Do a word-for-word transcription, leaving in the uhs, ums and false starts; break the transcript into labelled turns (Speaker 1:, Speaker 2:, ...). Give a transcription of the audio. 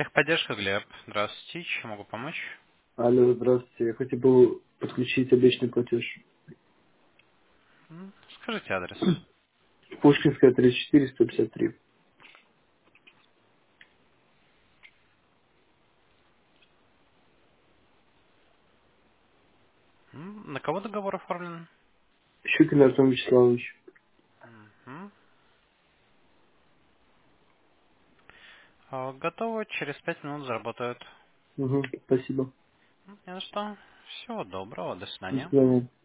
Speaker 1: Техподдержка, Глеб. Здравствуйте, чем могу помочь?
Speaker 2: Алло, здравствуйте. Я хотел бы подключить обещанный платеж.
Speaker 1: М, Скажите адрес.
Speaker 2: Пушкинская, тридцать четыре, сто пятьдесят три.
Speaker 1: М, На кого договор оформлен?
Speaker 2: Щукин Артем Вячеславович.
Speaker 1: Мгм. А, Готово, через пять минут заработают.
Speaker 2: Угу, спасибо.
Speaker 1: М, Не за что. Всего доброго, до
Speaker 2: До
Speaker 1: свидания.
Speaker 2: свидания.